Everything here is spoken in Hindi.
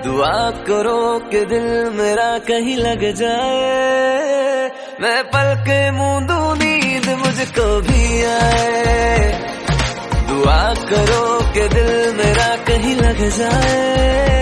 दुआ करो कि दिल मेरा कहीं लग जाए, मैं पल के मूंदू नींद मुझको भी आए। दुआ करो कि दिल मेरा कहीं लग जाए,